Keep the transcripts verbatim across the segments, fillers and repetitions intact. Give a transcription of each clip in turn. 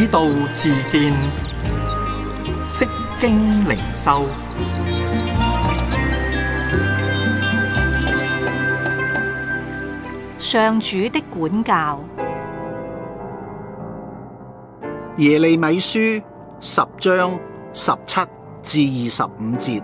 道自見，釋經靈修。 上主的管教。 耶利米書十章十七至二十五節：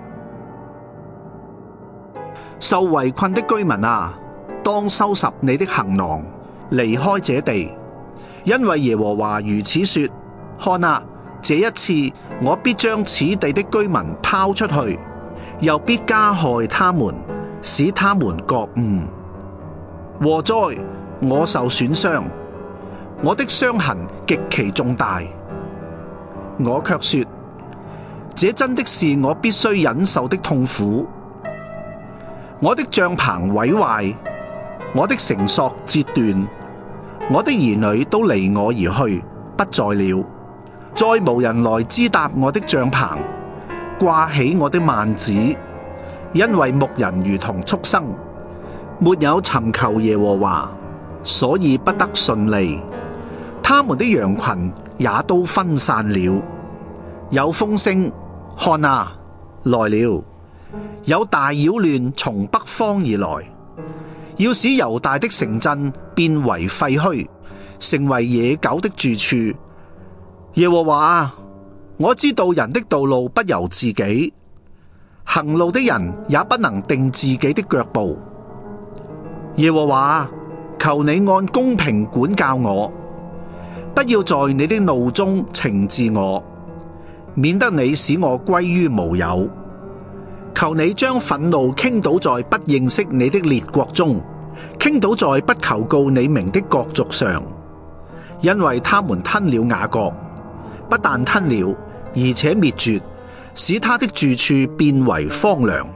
受圍困的居民啊，當收拾你的行囊，離開這地，因為耶和華如此說：看啊，這一次我必將此地的居民拋出去，又必加害他們，使他們覺悟。禍哉！我受損傷，我的傷痕極其重大。我卻說，這真的是我必須忍受的痛苦。我的帳棚毀壞，我的繩索折斷，我的兒女都離我而去，不在了。再無人來支搭我的帳棚，掛起我的幔子，因為牧人如同畜生，沒有尋求耶和華，所以不得順利。他們的羊群也都分散了。有風聲，看啊，來了！有大擾亂從北方而來，要使猶大的城鎮變為廢墟，成為野狗的住處。耶和華啊，我知道人的道路不由自己，行路的人也不能定自己的腳步。耶和華，求你按公平管教我，不要在你的怒中懲治我，免得你使我歸於無有。求你將憤怒傾倒在不認識你的列國中，傾倒在不求告你名的國族上，因為他們吞了雅各，不但吞了，而且滅絕，使他的住處變為荒涼。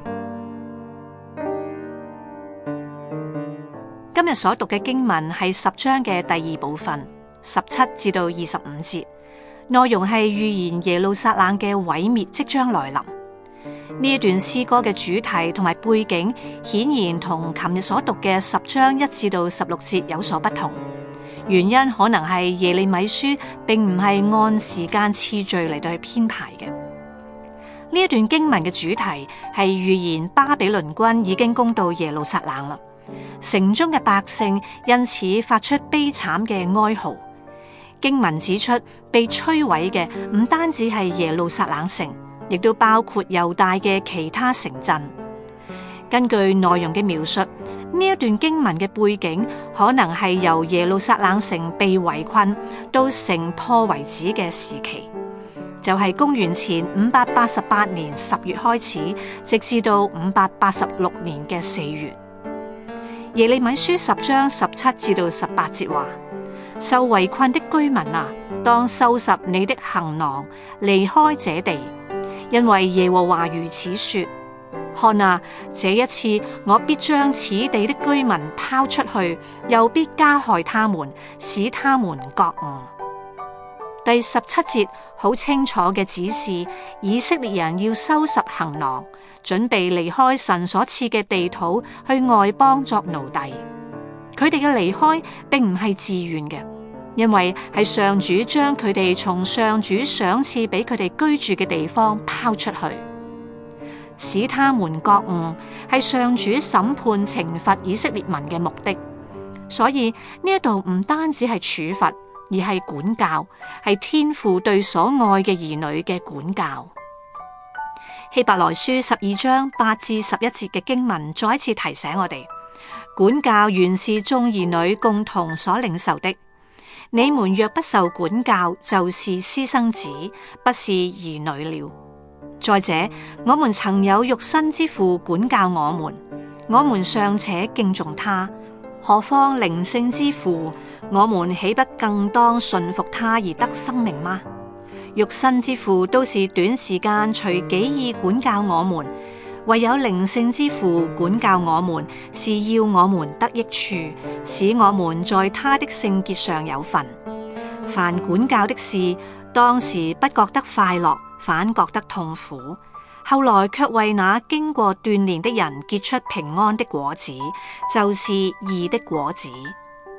今日所讀嘅經文係十章嘅第二部分，十七至到二十五節，內容係預言耶路撒冷嘅毀滅即將來臨。呢一段詩歌嘅主題同埋背景，顯然同琴日所讀嘅十章一至到十六節有所不同。原因可能係耶利米書並唔係按時間次序嚟到去編排嘅。呢一段經文嘅主題係預言巴比倫軍已經攻到耶路撒冷啦。城中嘅百姓因此發出悲慘嘅哀嚎。經文指出，被摧毀嘅唔單止係耶路撒冷城，亦都包括猶大嘅其他城鎮。根據內容嘅描述，呢一段經文嘅背景可能係由耶路撒冷城被圍困到城破為止嘅時期，就係公元前五百八十八年十月開始，直至到五百八十六年嘅四月。耶利米書十章十七至到十八節話：受圍困的居民啊，當收拾你的行囊，離開這地，因為耶和華如此說：看啊，這一次我必將此地的居民拋出去，又必加害他們，使他們覺悟。第十七節好清楚嘅指示，以色列人要收拾行囊，準備離開神所賜嘅地土，去外邦作奴隸。佢哋嘅離開並唔係自願嘅，因為係上主將佢哋從上主賞賜俾佢哋居住嘅地方拋出去，使他們覺悟，係上主審判懲罰以色列民嘅目的。所以呢一度唔單止係處罰，而係管教，係天父對所愛嘅兒女嘅管教。希伯來書十二章八至十一節嘅經文再一次提醒我哋，管教原是眾兒女共同所領受的。你們若不受管教，就是私生子，不是兒女了。再者，我們曾有肉身之父管教我們，我們尚且敬重他，何況靈性之父，我們豈不更當順服他而得生命嗎？肉身之父都是短時間隨己意管教我們，唯有靈性之父管教我們，是要我們得益處，使我們在他的聖潔上有份。凡管教的事，當時不覺得快樂，反覺得痛苦，後來卻為那經過鍛煉的人結出平安的果子，就是義的果子。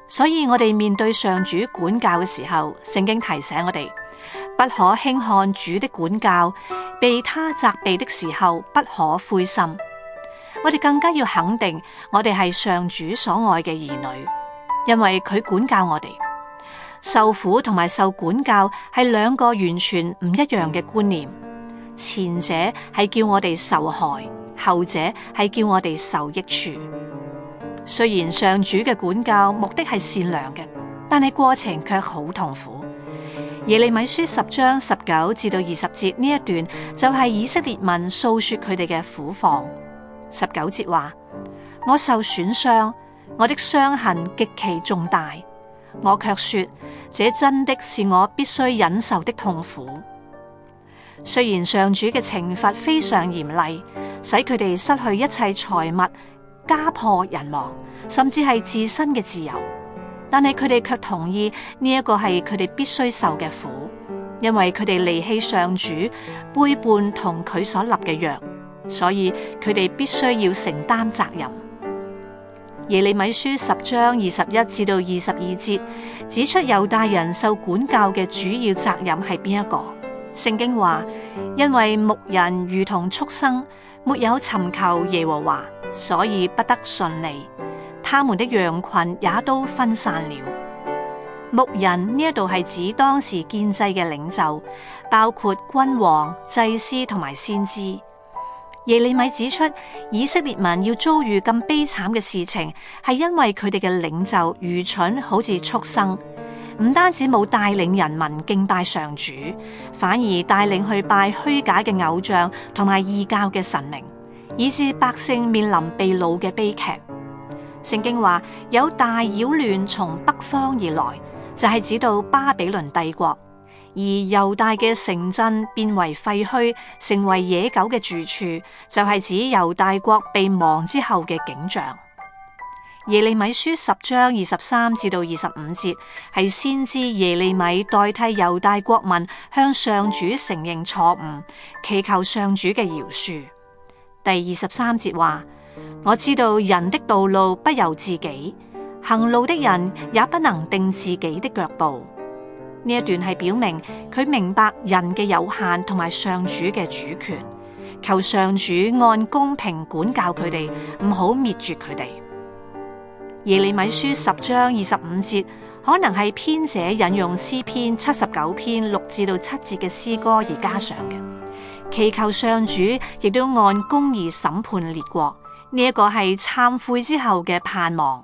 所以我哋面對上主管教嘅時候，聖經提醒我哋不可輕看主的管教，被他責備的時候不可灰心。我哋更加要肯定我哋係上主所愛嘅兒女，因為佢管教我哋。受苦同埋受管教係兩個完全唔一樣嘅觀念，前者係叫我哋受害，後者係叫我哋受益處。雖然上主嘅管教目的係善良嘅，但係過程卻好痛苦。耶利米書十章十九至到二十節呢一段就係以色列民訴說佢哋嘅苦況。十九節話：我受損傷，我的傷痕極其重大，我卻說這真的是我必須忍受的痛苦。雖然上主嘅懲罰非常嚴厲，使佢哋失去一切財物，家破人亡，甚至係自身嘅自由，但係佢哋卻同意呢一個係佢哋必須受嘅苦，因為佢哋離棄上主，背叛同佢所立嘅約，所以佢哋必須要承擔責任。耶利米書十章二十一至到二十二節指出猶大人受管教嘅主要責任係邊一個？聖經話：因為牧人如同畜生，沒有尋求耶和華，所以不得順利，他們的羊群也都分散了。牧人呢一度係指當時建制嘅領袖，包括君王、祭司同埋先知。耶利米指出，以色列民要遭遇咁悲慘嘅事情，係因為佢哋嘅領袖愚蠢，好似畜生，唔單止冇帶領人民敬拜上主，反而帶領去拜虛假嘅偶像同埋異教嘅神明，以致百姓面臨被擄嘅悲劇。聖經話有大擾亂從北方而來，就係指到巴比倫帝國。而猶大嘅城鎮變為廢墟，成為野狗嘅住處，就係指猶大國被亡之後嘅景象。耶利米書十章二十三至到二十五節係先知耶利米代替猶大國民向上主承認錯誤，祈求上主嘅饒恕。第二十三節話：我知道人的道路不由自己，行路的人也不能定自己的腳步。呢一段係表明佢明白人嘅有限同埋上主嘅主權，求上主按公平管教佢哋，唔好滅絕佢哋。耶利米書十章二十五節可能係編者引用詩篇七十九篇六至到七節嘅詩歌而加上嘅，祈求上主亦都按公義審判列國。呢一個係懺悔之後嘅盼望。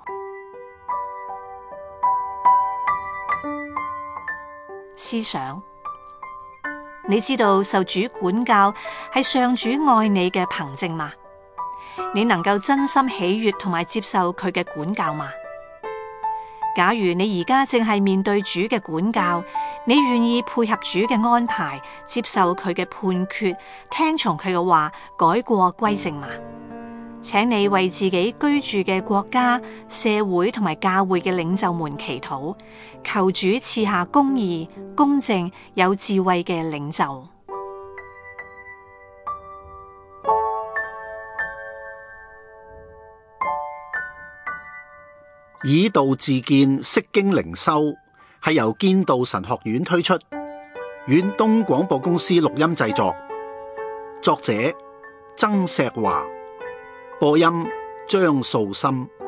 思想，你知道受主管教係上主愛你嘅憑證嗎？你能夠真心喜悅同埋接受佢嘅管教嗎？假如你而家正係面對主嘅管教，你願意配合主嘅安排，接受佢嘅判決，聽從佢嘅話，改過歸正嗎？請你為自己居住嘅國家、社會同埋教會嘅領袖們祈禱，求主賜下公義、公正、有智慧嘅領袖。 以道自見，釋經靈修係由堅道神學院推出，遠東廣播公司錄音製作，作者曾碩華，播音張素心。